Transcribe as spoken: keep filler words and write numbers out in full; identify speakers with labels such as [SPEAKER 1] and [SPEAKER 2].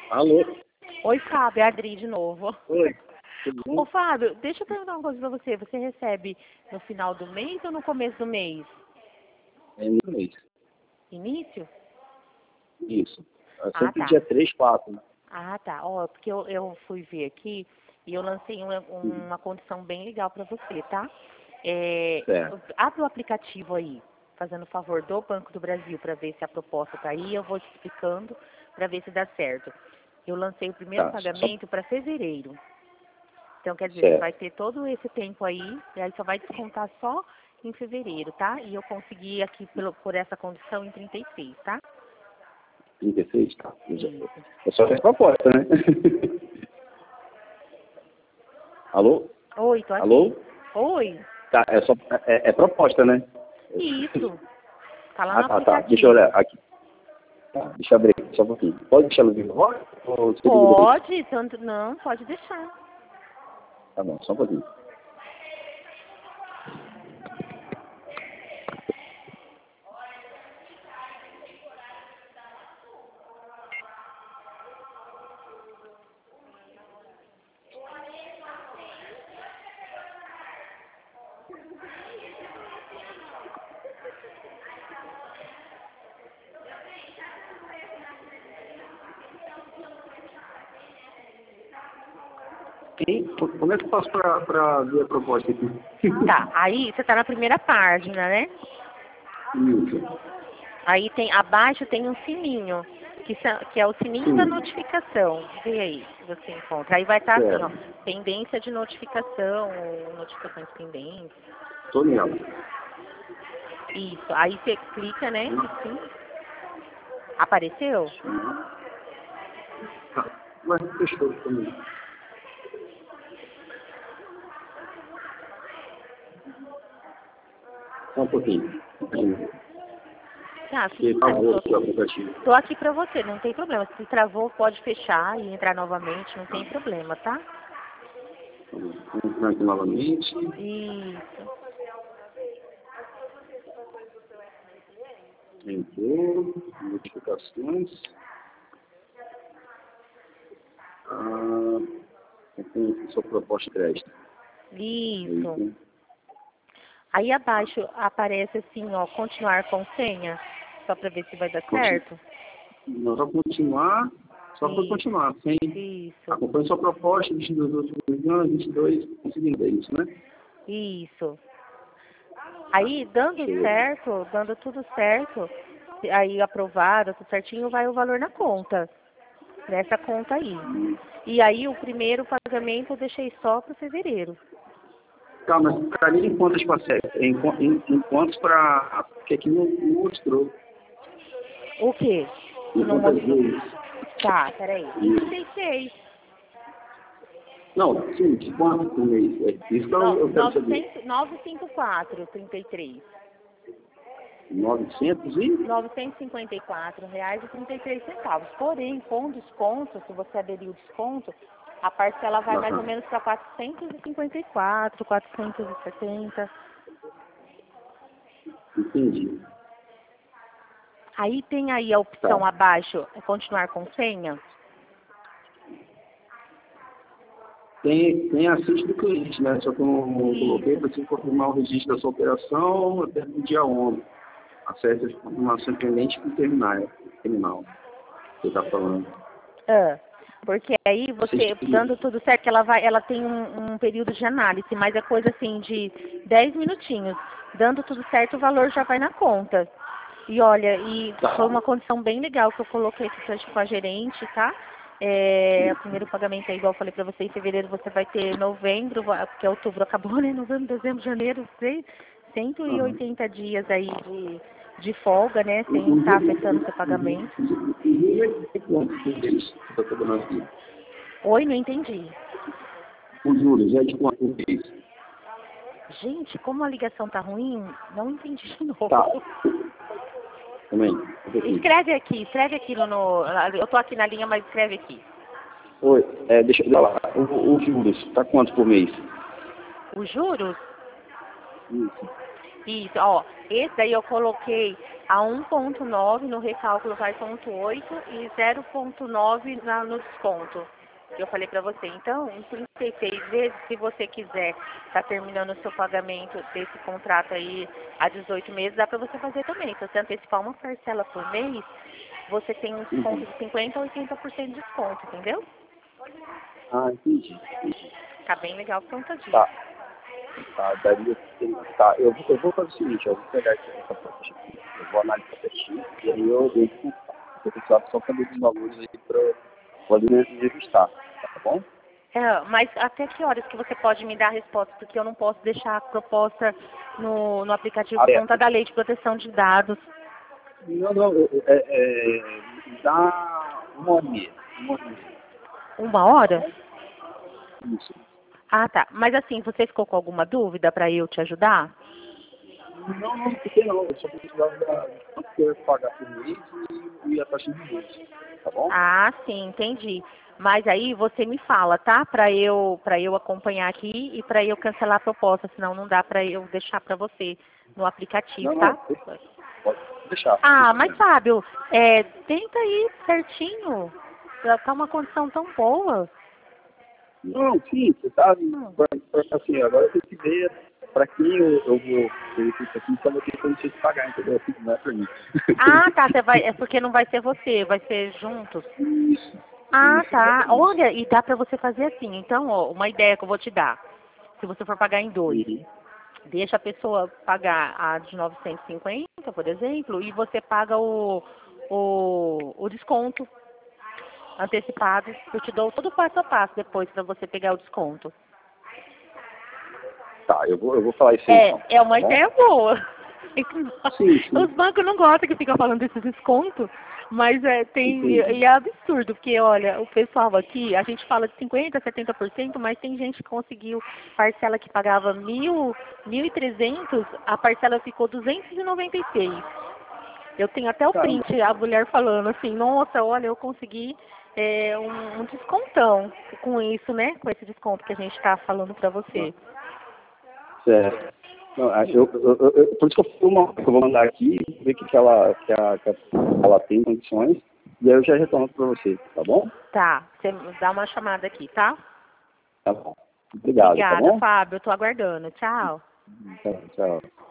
[SPEAKER 1] Alô?
[SPEAKER 2] Oi, Fábio, é a Adri de novo.
[SPEAKER 1] Oi, tudo bom?
[SPEAKER 2] Ô, Fábio, deixa eu perguntar uma coisa pra você. Você recebe no final do mês ou no começo do mês?
[SPEAKER 1] É no mês.
[SPEAKER 2] Início?
[SPEAKER 1] Isso. É
[SPEAKER 2] Ah,
[SPEAKER 1] sempre
[SPEAKER 2] tá.
[SPEAKER 1] dia três, quatro. Né?
[SPEAKER 2] Ah, tá. Ó, porque eu, eu fui ver aqui e eu lancei uma,
[SPEAKER 1] Uhum.
[SPEAKER 2] uma condição bem legal pra você, tá? É,
[SPEAKER 1] Certo.
[SPEAKER 2] abre o aplicativo aí, fazendo favor do Banco do Brasil pra ver se a proposta tá aí. Eu vou te explicando pra ver se dá certo. Eu lancei o primeiro
[SPEAKER 1] Tá. Só...
[SPEAKER 2] pagamento para fevereiro. Então, quer dizer, você vai
[SPEAKER 1] Certo.
[SPEAKER 2] ter todo esse tempo aí, e aí só vai descontar só em fevereiro, tá? E eu consegui aqui pelo, por essa condição em trinta e seis, tá?
[SPEAKER 1] trinta e seis, tá. Eu já-
[SPEAKER 2] Isso.
[SPEAKER 1] É só essa proposta, né? Alô?
[SPEAKER 2] Oi, tô aqui.
[SPEAKER 1] Alô?
[SPEAKER 2] Oi.
[SPEAKER 1] Tá, é só... É, é proposta, né?
[SPEAKER 2] Isso. Tá lá
[SPEAKER 1] Ah,
[SPEAKER 2] no
[SPEAKER 1] tá, tá. Deixa eu
[SPEAKER 2] aplicativo.
[SPEAKER 1] olhar aqui. Tá, deixa eu abrir aqui só um pouquinho. Pode deixar no vivo agora? Ou você liga depois?
[SPEAKER 2] Pode, tanto não, pode deixar.
[SPEAKER 1] Tá bom, só um pouquinho. E como é que eu faço pra, pra ver a proposta aqui?
[SPEAKER 2] Tá, aí você tá na primeira página, né?
[SPEAKER 1] Isso.
[SPEAKER 2] Aí tem, abaixo tem um sininho, que, são- que é o sininho da
[SPEAKER 1] Sim.
[SPEAKER 2] notificação. Vê aí, se você encontra. Aí vai estar assim, ó,
[SPEAKER 1] Certo.
[SPEAKER 2] pendência de notificação, ou notificações pendentes.
[SPEAKER 1] Tô nela.
[SPEAKER 2] Isso, aí você clica, né? Assim. Apareceu?
[SPEAKER 1] Tá. Mas fechou também. Só um pouquinho.
[SPEAKER 2] Tá, fica
[SPEAKER 1] Porque
[SPEAKER 2] em paz, eu
[SPEAKER 1] travou
[SPEAKER 2] tô
[SPEAKER 1] aqui o
[SPEAKER 2] aqui.
[SPEAKER 1] aplicativo.
[SPEAKER 2] Tô aqui pra você, não tem problema. Se travou, pode fechar e entrar novamente, não tem problema, tá?
[SPEAKER 1] Vamos entrar aqui novamente.
[SPEAKER 2] Isso.
[SPEAKER 1] Entrou. Notificações. Ah, tem aqui sua proposta de crédito.
[SPEAKER 2] Isso.
[SPEAKER 1] Eita.
[SPEAKER 2] Aí abaixo aparece assim, ó, continuar com senha, só pra ver se vai dar
[SPEAKER 1] Continu-
[SPEAKER 2] certo.
[SPEAKER 1] Nós vamos continuar. Só para
[SPEAKER 2] Isso.
[SPEAKER 1] continuar. Sem...
[SPEAKER 2] Isso.
[SPEAKER 1] Acompanhe sua proposta. vinte e dois outros anos. vinte e dois. Conseguindo. É isso, né?
[SPEAKER 2] Isso. Aí, dando
[SPEAKER 1] Deixa eu ver.
[SPEAKER 2] certo, dando tudo certo, aí aprovado, tudo certinho, vai o valor na conta. Nessa conta aí. E aí, o primeiro pagamento eu deixei só para fevereiro.
[SPEAKER 1] Tá, mas ficaria em quantas parcelas? Em, qu- em, em quantos para... Porque aqui não, não mostrou.
[SPEAKER 2] O quê?
[SPEAKER 1] Em
[SPEAKER 2] Não
[SPEAKER 1] quantas
[SPEAKER 2] mostrou.
[SPEAKER 1] vezes?
[SPEAKER 2] Tá, peraí. Em trinta e seis.
[SPEAKER 1] Não, sim, de quanto por mês? É isso que eu, eu quero saber.
[SPEAKER 2] novecentos e cinquenta e quatro, trinta e três.
[SPEAKER 1] novecentos e?
[SPEAKER 2] novecentos e cinquenta e quatro reais e trinta e três centavos. Porém, com desconto, se você aderir o desconto, a parcela vai mais ou
[SPEAKER 1] Aham.
[SPEAKER 2] menos para quatrocentos e cinquenta e quatro, quatrocentos e setenta.
[SPEAKER 1] Entendi.
[SPEAKER 2] Aí tem aí a opção
[SPEAKER 1] Tá.
[SPEAKER 2] abaixo, é continuar com senha.
[SPEAKER 1] Tem, tem a ficha do cliente, né? Só que eu não coloquei
[SPEAKER 2] Isso,
[SPEAKER 1] para você confirmar o registro da sua operação até o dia onze. Acesse a confirmação pendente com o terminal. Terminal. Você está falando.
[SPEAKER 2] ah, porque aí você,
[SPEAKER 1] Assiste.
[SPEAKER 2] dando tudo certo, ela vai, ela tem um, um período de análise, mas é coisa assim de dez minutinhos. Dando tudo certo, o valor já vai na conta. E olha, e
[SPEAKER 1] Tá.
[SPEAKER 2] foi uma condição bem legal que eu coloquei aqui com a gerente, tá? É, o primeiro pagamento é igual eu falei pra você, em fevereiro você vai ter novembro, va- porque outubro acabou, né? Novembro, dezembro, janeiro, três- cento e
[SPEAKER 1] Aham.
[SPEAKER 2] oitenta dias aí de, de folga, né? Sem estar afetando o seu pagamento.
[SPEAKER 1] Inclusive, é quanto por mês que está cobrando aqui?
[SPEAKER 2] Oi, não entendi.
[SPEAKER 1] Os juros é de quanto por mês?
[SPEAKER 2] Gente, como a ligação tá ruim, não entendi de novo.
[SPEAKER 1] Tá. Também. Um pouquinho.
[SPEAKER 2] Escreve aqui, escreve aqui no, no. Eu tô aqui na linha, mas escreve aqui.
[SPEAKER 1] Oi, é, deixa eu falar. O- Os juros, tá quanto por mês?
[SPEAKER 2] Os juros?
[SPEAKER 1] Isso.
[SPEAKER 2] Isso, ó. Esse daí eu coloquei A um ponto nove no recálculo vai ponto oito e zero ponto nove na, no desconto. Que eu falei para você. Então, em trinta e seis vezes, se você quiser estar tá terminando o seu pagamento desse contrato aí a dezoito meses, dá para você fazer também. Se você antecipar uma parcela por mês, você tem um desconto
[SPEAKER 1] Uhum.
[SPEAKER 2] de cinquenta a oitenta por cento de desconto, entendeu?
[SPEAKER 1] Ah, entendi. entendi.
[SPEAKER 2] Tá bem legal por conta disso.
[SPEAKER 1] Tá. Tá, daria. Tá, eu, eu vou fazer o seguinte, eu vou pegar aqui essa parte aqui, eu vou analisar certinho, e aí eu entro. Eu precisava só saber dos valores aí para poder me ajustar, tá bom?
[SPEAKER 2] É, mas até que horas que você pode me dar a resposta? Porque eu não posso deixar a proposta no, no aplicativo por conta
[SPEAKER 1] Aberto.
[SPEAKER 2] da lei de proteção de dados.
[SPEAKER 1] Não, não, é, é, é, dá uma hora e meia. Uma hora e meia,
[SPEAKER 2] Uma
[SPEAKER 1] tá
[SPEAKER 2] hora?
[SPEAKER 1] bom? Isso.
[SPEAKER 2] Ah, tá. Mas assim, você ficou com alguma dúvida para eu te ajudar?
[SPEAKER 1] Não, não, porque não. Eu só precisava da quanto que eu ia pagar por mês e, e a taxa de juros, tá bom?
[SPEAKER 2] Ah, sim, entendi. Mas aí você me fala, tá? Para eu, para eu acompanhar aqui e para eu cancelar a proposta, senão não dá para eu deixar para você no aplicativo,
[SPEAKER 1] Não, não,
[SPEAKER 2] tá?
[SPEAKER 1] pode deixar, sem
[SPEAKER 2] Ah, mas
[SPEAKER 1] problema.
[SPEAKER 2] Fábio, é, tenta aí certinho. Tá uma condição tão boa.
[SPEAKER 1] Não, sim, você sabe,
[SPEAKER 2] Hum.
[SPEAKER 1] pra, pra, assim, agora eu tenho que ver para quem eu, eu vou ter isso aqui, só vou ter condições de pagar, entendeu? Assim, não é para mim.
[SPEAKER 2] Ah, tá. Você vai, é porque não vai ser você, vai ser juntos.
[SPEAKER 1] Isso,
[SPEAKER 2] Ah,
[SPEAKER 1] isso,
[SPEAKER 2] tá.
[SPEAKER 1] exatamente.
[SPEAKER 2] Olha, e dá pra você fazer assim. Então, ó, uma ideia que eu vou te dar. Se você for pagar em dois,
[SPEAKER 1] Uhum.
[SPEAKER 2] deixa a pessoa pagar a de novecentos e cinquenta, por exemplo, e você paga o, o, o desconto antecipado. Eu te dou todo o passo a passo depois pra você pegar o desconto.
[SPEAKER 1] Tá, eu vou, eu vou falar isso aí então,
[SPEAKER 2] É, é
[SPEAKER 1] tá
[SPEAKER 2] uma
[SPEAKER 1] bom?
[SPEAKER 2] ideia boa.
[SPEAKER 1] Sim,
[SPEAKER 2] Os
[SPEAKER 1] sim,
[SPEAKER 2] bancos não gostam que fica falando desses descontos, mas é, tem,
[SPEAKER 1] entendi.
[SPEAKER 2] e é absurdo, porque olha, o pessoal aqui, a gente fala de cinquenta por cento, setenta por cento, mas tem gente que conseguiu parcela que pagava mil, mil e trezentos, a parcela ficou duzentos e noventa e seis. Eu tenho até o
[SPEAKER 1] Caramba,
[SPEAKER 2] print, a mulher falando assim, nossa, olha, eu consegui é, um, um descontão com isso, né? Com esse desconto que a gente está falando para você.
[SPEAKER 1] certo. Não, a- eu, eu, eu, eu- por isso que eu fui uma que eu vou mandar aqui, ver o que, que, ela, que, a, que a- ela tem condições, e aí eu já retorno para você, tá bom?
[SPEAKER 2] Tá, você dá uma chamada aqui, tá?
[SPEAKER 1] Tá bom. Obrigado, tá
[SPEAKER 2] Obrigada,
[SPEAKER 1] bom?
[SPEAKER 2] Fábio. Eu tô aguardando. Tchau.
[SPEAKER 1] Tá, tchau.